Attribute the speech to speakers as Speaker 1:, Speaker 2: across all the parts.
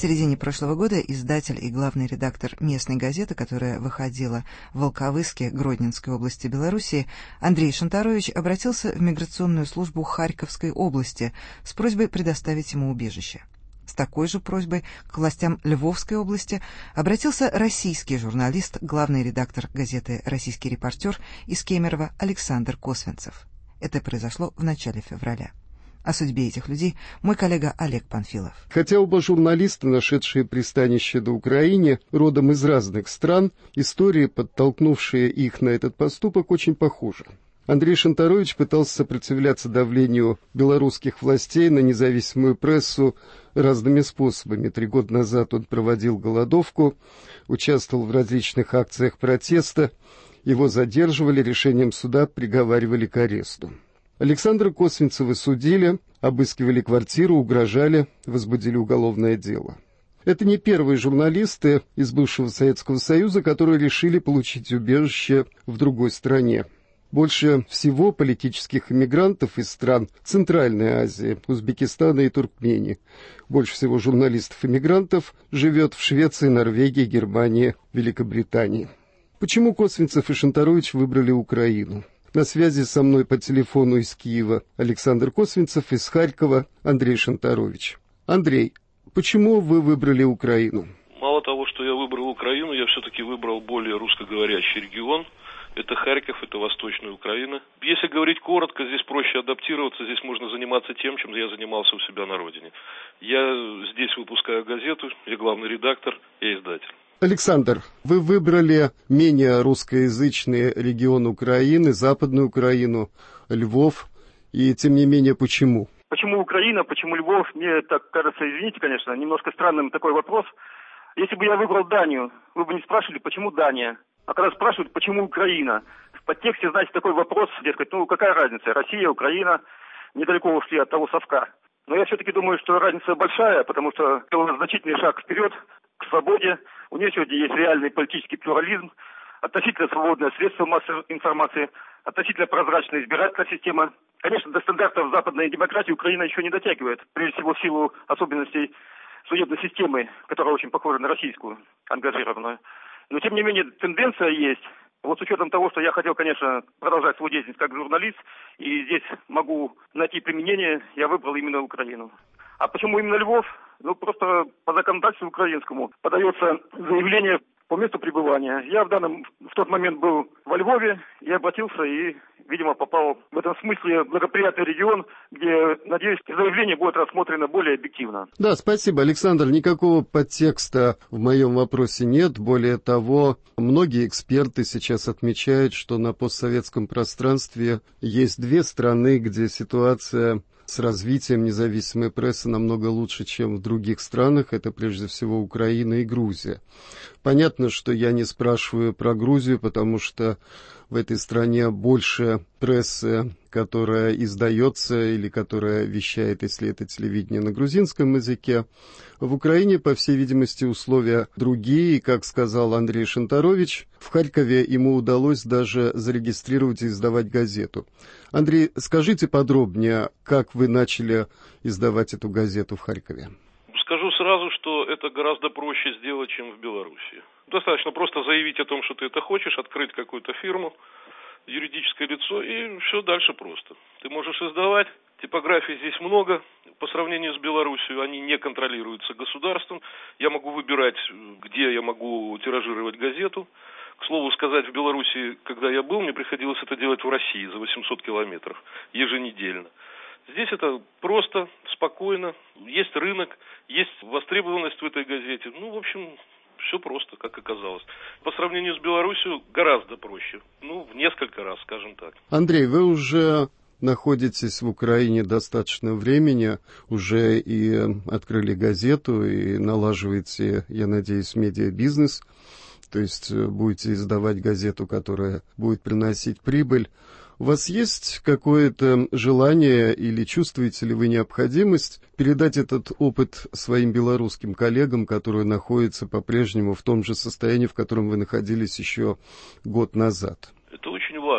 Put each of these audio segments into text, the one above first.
Speaker 1: середине прошлого года издатель и главный редактор местной газеты, которая выходила в Волковыске Гродненской области Белоруссии, Андрей Шантарович обратился в миграционную службу Харьковской области с просьбой предоставить ему убежище. С такой же просьбой к властям Львовской области обратился российский журналист, главный редактор газеты «Российский репортер» из Кемерово Александр Косвинцев. Это произошло в начале февраля. О судьбе этих людей мой коллега Олег Панфилов.
Speaker 2: Хотя оба журналиста, нашедшие пристанище на Украине, родом из разных стран, истории, подтолкнувшие их на этот поступок, очень похожи. Андрей Шантарович пытался сопротивляться давлению белорусских властей на независимую прессу разными способами. 3 года назад он проводил голодовку, участвовал в различных акциях протеста. Его задерживали, решением суда приговаривали к аресту. Александра Косвинцева судили, обыскивали квартиру, угрожали, возбудили уголовное дело. Это не первые журналисты из бывшего Советского Союза, которые решили получить убежище в другой стране. Больше всего политических иммигрантов из стран Центральной Азии, Узбекистана и Туркмении. Больше всего журналистов-иммигрантов живет в Швеции, Норвегии, Германии, Великобритании. Почему Косвинцев и Шантарович выбрали Украину? На связи со мной по телефону из Киева Александр Косвинцев, из Харькова Андрей Шантарович. Андрей, почему вы выбрали Украину?
Speaker 3: Мало того, что я выбрал Украину, я все-таки выбрал более русскоговорящий регион. Это Харьков, это Восточная Украина. Если говорить коротко, здесь проще адаптироваться, здесь можно заниматься тем, чем я занимался у себя на родине. Я здесь выпускаю газету, я главный редактор, я издатель.
Speaker 2: Александр, вы выбрали менее русскоязычный регион Украины, Западную Украину, Львов, и тем не менее почему?
Speaker 4: Почему Украина, почему Львов? Мне так кажется, извините, конечно, немножко странным такой вопрос. Если бы я выбрал Данию, вы бы не спрашивали, почему Дания? А когда спрашивают, почему Украина? В подтексте, знаете, такой вопрос, дескать, какая разница, Россия, Украина, недалеко ушли от того совка. Но я все-таки думаю, что разница большая, потому что это значительный шаг вперед к свободе. У нее сегодня есть реальный политический плюрализм, относительно свободное средство массовой информации, относительно прозрачная избирательная система. Конечно, до стандартов западной демократии Украина еще не дотягивает, прежде всего в силу особенностей судебной системы, которая очень похожа на российскую, ангажированную. Но, тем не менее, тенденция есть. Вот с учетом того, что я хотел, конечно, продолжать свою деятельность как журналист, и здесь могу найти применение, я выбрал именно Украину. А почему именно Львов? Просто по законодательству украинскому подается заявление по месту пребывания. Я в тот момент был во Львове и обратился, и, видимо, попал в этом смысле в благоприятный регион, где, надеюсь, заявление будет рассмотрено более объективно.
Speaker 2: Да, спасибо, Александр. Никакого подтекста в моем вопросе нет. Более того, многие эксперты сейчас отмечают, что на постсоветском пространстве есть 2 страны, где ситуация с развитием независимой прессы намного лучше, чем в других странах. Это прежде всего Украина и Грузия. Понятно, что я не спрашиваю про Грузию, потому что в этой стране больше прессы, которая издается или которая вещает, если это телевидение, на грузинском языке. В Украине, по всей видимости, условия другие. И, как сказал Андрей Шантарович, в Харькове ему удалось даже зарегистрировать и издавать газету. Андрей, скажите подробнее, как вы начали издавать эту газету в Харькове?
Speaker 3: Скажу сразу, что это гораздо проще сделать, чем в Беларуси. Достаточно просто заявить о том, что ты это хочешь, открыть какую-то фирму, юридическое лицо, и все дальше просто. Ты можешь издавать, типографий здесь много, по сравнению с Беларусью они не контролируются государством. Я могу выбирать, где я могу тиражировать газету. К слову сказать, в Беларуси, когда я был, мне приходилось это делать в России за 800 километров еженедельно. Здесь это просто, спокойно, есть рынок, есть востребованность в этой газете. В общем, все просто, как оказалось. По сравнению с Беларусью гораздо проще. В несколько раз, скажем так.
Speaker 2: Андрей, вы уже находитесь в Украине достаточно времени, уже и открыли газету, и налаживаете, я надеюсь, медиабизнес. То есть будете издавать газету, которая будет приносить прибыль. У вас есть какое-то желание или чувствуете ли вы необходимость передать этот опыт своим белорусским коллегам, которые находятся по-прежнему в том же состоянии, в котором вы находились еще год назад?
Speaker 3: Это очень важно.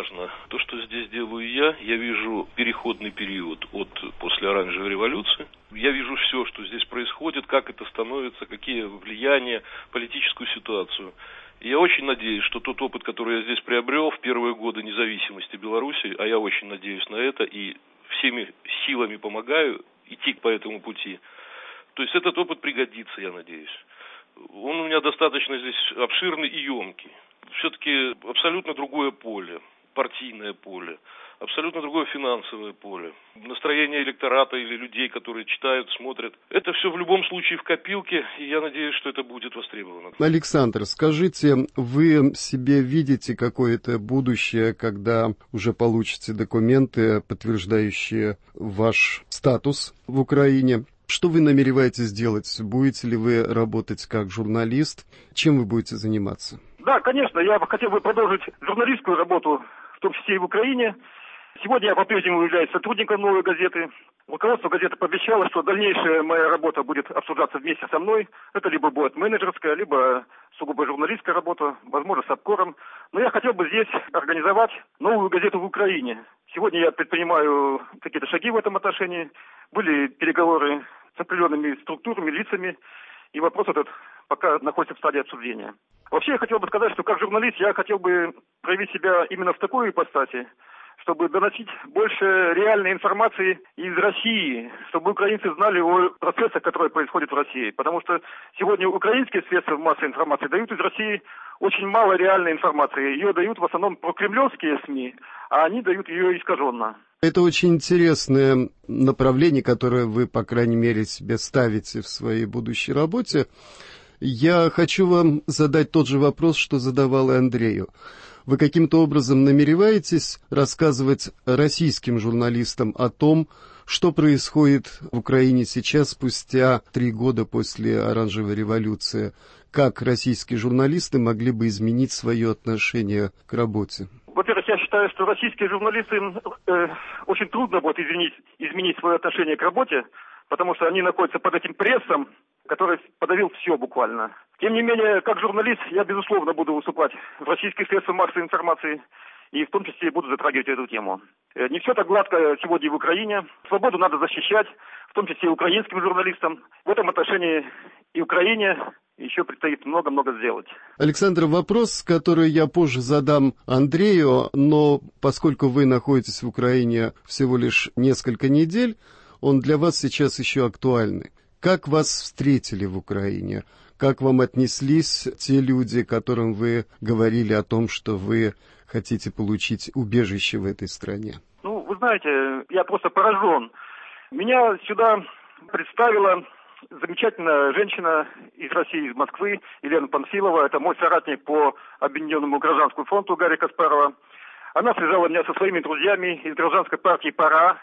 Speaker 3: важно. То, что здесь делаю я вижу переходный период после оранжевой революции. Я вижу все, что здесь происходит, как это становится, какие влияния, политическую ситуацию. И я очень надеюсь, что тот опыт, который я здесь приобрел в первые годы независимости Беларуси, а я очень надеюсь на это и всеми силами помогаю идти по этому пути, то есть этот опыт пригодится, я надеюсь. Он у меня достаточно здесь обширный и емкий. Все-таки абсолютно другое поле, партийное поле, абсолютно другое финансовое поле. Настроение электората или людей, которые читают, смотрят. Это все в любом случае в копилке, и я надеюсь, что это будет востребовано.
Speaker 2: Александр, скажите, вы себе видите какое-то будущее, когда уже получите документы, подтверждающие ваш статус в Украине? Что вы намереваетесь делать? Будете ли вы работать как журналист? Чем вы будете заниматься?
Speaker 4: Да, конечно, я хотел бы продолжить журналистскую работу, в том числе и в Украине. Сегодня я по-прежнему являюсь сотрудником «Новой газеты». Руководство газеты пообещало, что дальнейшая моя работа будет обсуждаться вместе со мной. Это либо будет менеджерская, либо сугубо журналистская работа, возможно, с обкором. Но я хотел бы здесь организовать новую газету в Украине. Сегодня я предпринимаю какие-то шаги в этом отношении. Были переговоры с определенными структурами, лицами, и вопрос этот пока находится в стадии обсуждения. Вообще я хотел бы сказать, что как журналист я хотел бы проявить себя именно в такой ипостаси, чтобы доносить больше реальной информации из России, чтобы украинцы знали о процессах, которые происходят в России. Потому что сегодня украинские средства массовой информации дают из России очень мало реальной информации. Ее дают в основном прокремлевские СМИ, а они дают ее искаженно.
Speaker 2: Это очень интересное направление, которое вы, по крайней мере, себе ставите в своей будущей работе. Я хочу вам задать тот же вопрос, что задавал и Андрею. Вы каким-то образом намереваетесь рассказывать российским журналистам о том, что происходит в Украине сейчас, спустя 3 года после оранжевой революции? Как российские журналисты могли бы изменить свое отношение к работе?
Speaker 4: Во-первых, я считаю, что российские журналисты очень трудно будет изменить свое отношение к работе, потому что они находятся под этим прессом, который подавил все буквально. Тем не менее, как журналист, я, безусловно, буду выступать в российских средствах массовой информации и в том числе буду затрагивать эту тему. Не все так гладко сегодня в Украине. Свободу надо защищать, в том числе и украинским журналистам. В этом отношении и Украине еще предстоит много-много сделать.
Speaker 2: Александр, вопрос, который я позже задам Андрею, но поскольку вы находитесь в Украине всего лишь несколько недель, он для вас сейчас еще актуальный. Как вас встретили в Украине? Как вам отнеслись те люди, которым вы говорили о том, что вы хотите получить убежище в этой стране?
Speaker 4: Ну, вы знаете, я просто поражен. Меня сюда представила замечательная женщина из России, из Москвы, Елена Панфилова. Это мой соратник по Объединенному гражданскому фронту Гарри Каспарова. Она связала меня со своими друзьями из гражданской партии «Пора».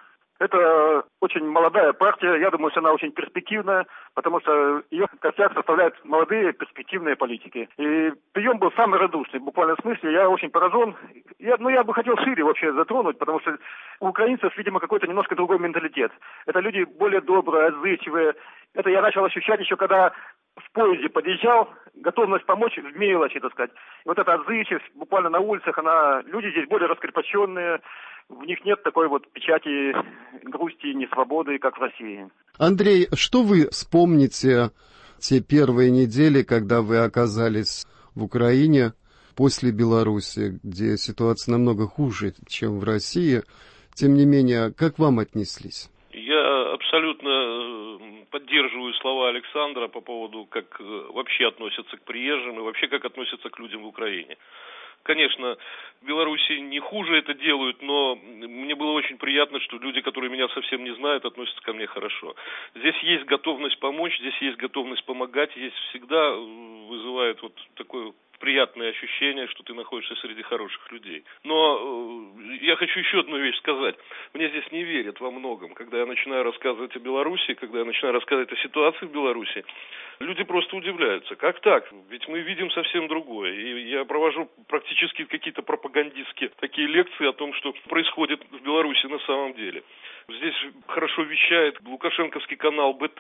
Speaker 4: Это очень молодая партия, я думаю, что она очень перспективная, потому что ее костяк составляют молодые перспективные политики. И прием был самый радушный, в буквальном смысле, я очень поражен. Я бы хотел шире вообще затронуть, потому что у украинцев, видимо, какой-то немножко другой менталитет. Это люди более добрые, отзывчивые. Это я начал ощущать еще, когда в поезде подъезжал, готовность помочь в мелочи, так сказать. И вот эта отзывчивость буквально на улицах, люди здесь более раскрепощенные, в них нет такой вот печати грусти и несвободы, как в России.
Speaker 2: Андрей, что вы вспомните те первые недели, когда вы оказались в Украине после Беларуси, где ситуация намного хуже, чем в России? Тем не менее, как вам отнеслись?
Speaker 3: Я абсолютно поддерживаю слова Александра по поводу, как вообще относятся к приезжим и вообще как относятся к людям в Украине. Конечно, в Беларуси не хуже это делают, но мне было очень приятно, что люди, которые меня совсем не знают, относятся ко мне хорошо. Здесь есть готовность помочь, здесь есть готовность помогать, здесь всегда вызывает вот такое приятное ощущение, что ты находишься среди хороших людей. Но я хочу еще одну вещь сказать. Мне здесь не верят во многом. Когда я начинаю рассказывать о Беларуси, когда я начинаю рассказывать о ситуации в Беларуси, люди просто удивляются. Как так? Ведь мы видим совсем другое. И я провожу практически какие-то пропагандистские такие лекции о том, что происходит в Беларуси на самом деле. Здесь хорошо вещает лукашенковский канал БТ.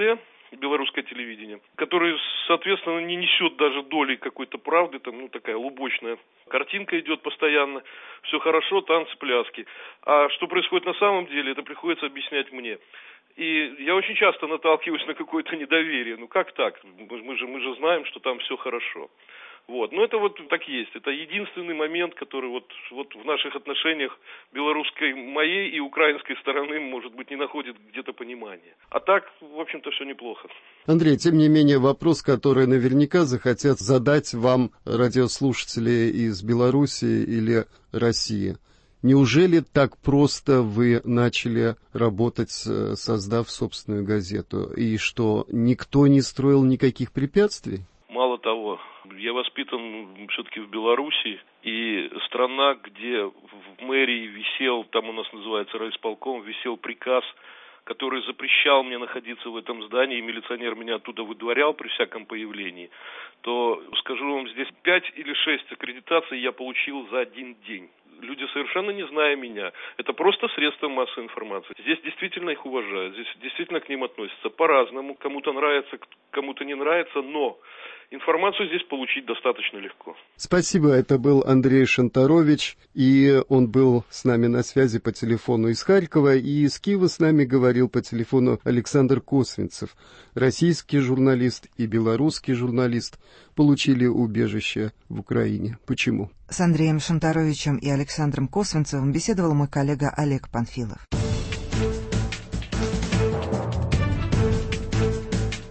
Speaker 3: белорусское телевидение, который, соответственно, не несет даже доли какой-то правды, там, такая лубочная картинка идет постоянно, все хорошо, танцы, пляски. А что происходит на самом деле, это приходится объяснять мне. И я очень часто наталкиваюсь на какое-то недоверие. Как так? Мы же знаем, что там все хорошо. Но это так есть. Это единственный момент, который вот в наших отношениях белорусской моей и украинской стороны, может быть, не находит где-то понимания. А так, в общем-то, все неплохо.
Speaker 2: Андрей, тем не менее, вопрос, который наверняка захотят задать вам радиослушатели из Беларуси или России. Неужели так просто вы начали работать, создав собственную газету, и что никто не строил никаких препятствий?
Speaker 3: Мало того, я воспитан все-таки в Беларуси, и страна, где в мэрии висел, там у нас называется райисполком, висел приказ, который запрещал мне находиться в этом здании, и милиционер меня оттуда выдворял при всяком появлении, то, скажу вам, здесь 5 или 6 аккредитаций я получил за один день. Люди, совершенно не зная меня, это просто средства массовой информации. Здесь действительно их уважают, здесь действительно к ним относятся по-разному. Кому-то нравится, кому-то не нравится, но информацию здесь получить достаточно легко.
Speaker 2: Спасибо, это был Андрей Шанторович, и он был с нами на связи по телефону из Харькова, и из Киева с нами говорил по телефону Александр Косвинцев. Российский журналист и белорусский журналист получили убежище в Украине. Почему?
Speaker 1: С Андреем Шанторовичем и Александром Косвинцевым беседовал мой коллега Олег Панфилов.